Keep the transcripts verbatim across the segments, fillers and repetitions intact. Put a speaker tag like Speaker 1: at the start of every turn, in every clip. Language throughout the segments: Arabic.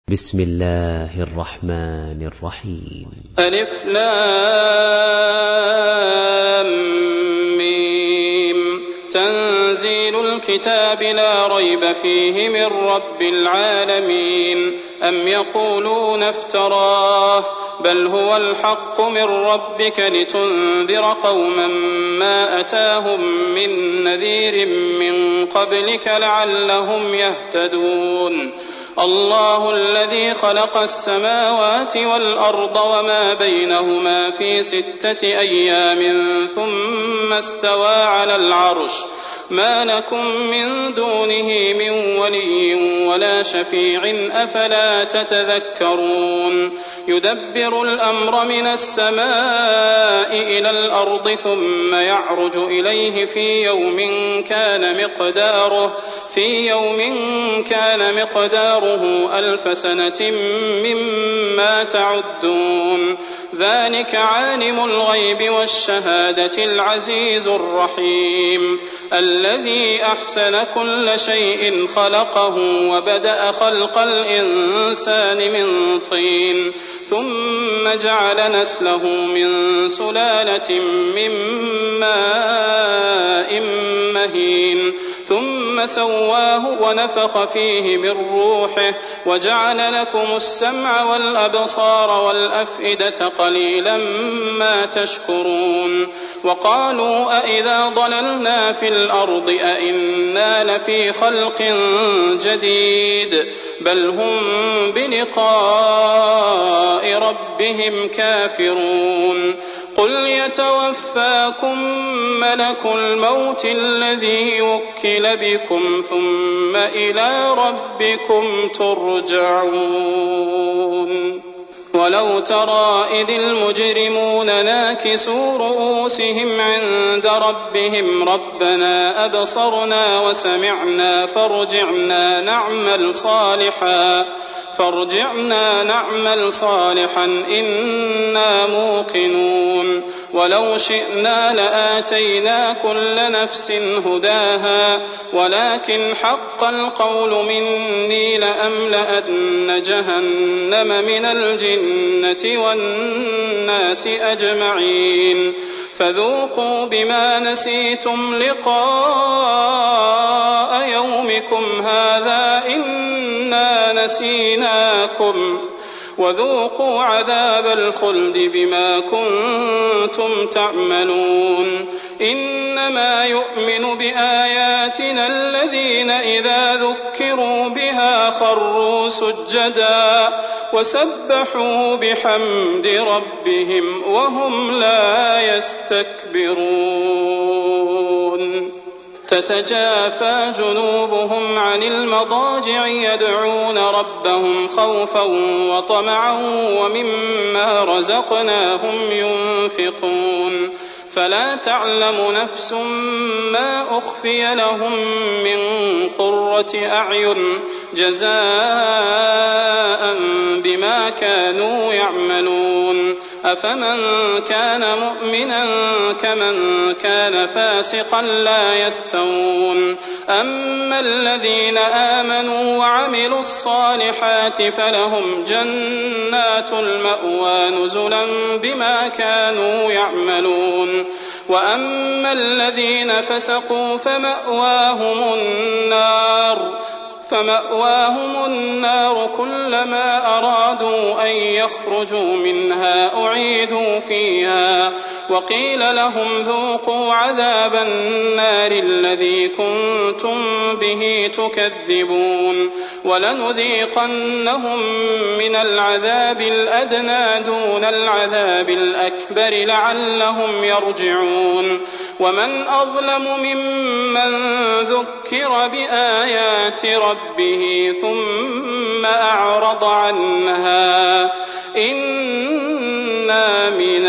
Speaker 1: بسم الله الرحمن الرحيم.
Speaker 2: ألف لام ميم. تنزيل الكتاب لا ريب فيه من رب العالمين. أم يقولون افتراه بل هو الحق من ربك لتنذر قوما ما أتاهم من نذير من قبلك لعلهم يهتدون. الله الذي خلق السماوات والأرض وما بينهما في ستة أيام ثم استوى على العرش ما لكم من دونه من ولي ولا شفيع أفلا تتذكرون. يدبر الأمر من السماء إلى الأرض ثم يعرج إليه في يوم كان مقداره في يوم كان مقداره ألف سنة مما تعدون. ذلك عالم الغيب والشهادة العزيز الرحيم الذي أحسن كل شيء خلقه وبدأ خلق الإنسان من طين ثم جعل نسله من سلالة من ماء مهين ثم سواه ونفخ فيه من روحه وجعل لكم السمع والأبصار والأفئدة قليلا ما تشكرون. وقالوا أئذا ضللنا في الأرض أئنا لفي خلق جديد بل هم بلقاء ربهم كافرون. قل يتوفاكم ملك الموت الذي وكل بكم ثم إلى ربكم ترجعون. ولو ترى إذ المجرمون ناكسوا رؤوسهم عند ربهم ربنا أبصرنا وسمعنا فارجعنا نعمل صالحا فارجعنا نعمل صالحا إنا موقنون. ولو شئنا لآتينا كل نفس هداها ولكن حق القول مني لأملأن جهنم من الجنة والناس أجمعين. فذوقوا بما نسيتم لقاء يومكم هذا إنا نسيناكم وذوقوا عذاب الخلد بما كنتم تعملون. إنما يؤمن بآياتنا الذين إذا ذكروا بها خروا سجدا وسبحوا بحمد ربهم وهم لا يستكبرون. تتجافى جنوبهم عن المضاجع يدعون ربهم خوفا وطمعا ومما رزقناهم ينفقون. فلا تعلم نفس ما أخفي لهم من قرة أعين جزاء بما كانوا يعملون. أفمن كان مؤمنا كمن كان فاسقا لا يستوون. أما الذين آمنوا وعملوا الصالحات فلهم جنات المأوى نزلا بما كانوا يعملون. وأما الذين فسقوا فمأواهم النار فمأواهم النار كلما أرادوا أن يخرجوا منها أعيدوا فيها وقيل لهم ذوقوا عذاب النار الذي كنتم به تكذبون. ولنذيقنهم من العذاب الأدنى دون العذاب الأكبر لعلهم يرجعون. ومن أظلم ممن ذكر بآيات ربه ثم أعرض عنها إنا من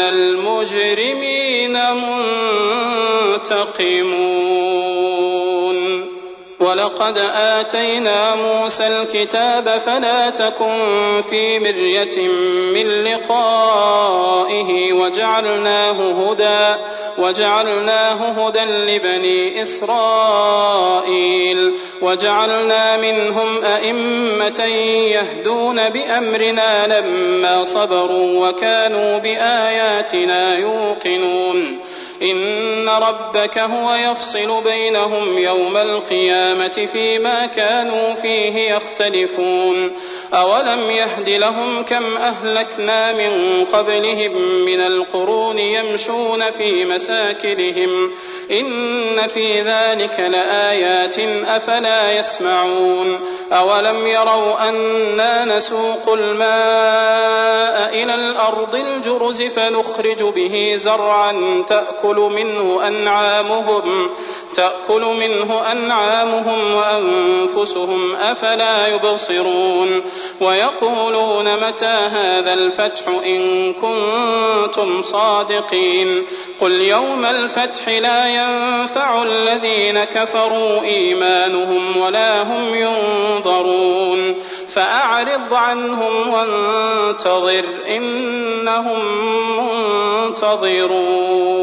Speaker 2: المجرمين منتقمون. ولقد آتينا موسى الكتاب فلا تكن في مرية من لقائه وجعلناه هدى وجعلناه هدى لبني إسرائيل وجعلنا منهم أئمة يهدون بأمرنا لما صبروا وكانوا بآياتنا يوقنون إن ربك هو يفصل بينهم يوم القيامة فيما كانوا فيه يختلفون أولم يهد لهم كم أهلكنا من قبلهم من القرون يمشون في مساكنهم إن في ذلك لآيات أفلا يسمعون أولم يروا أنا نسوق الماء إلى الأرض الجرز فنخرج به زرعا تأكل منه أنعامهم تأكل منه أنعامهم وأنفسهم أفلا يبصرون ويقولون متى هذا الفتح إن كنتم صادقين قل يوم الفتح لا ينفع الذين كفروا إيمانهم ولا هم ينظرون فأعرض عنهم وانتظر إنهم منتظرون.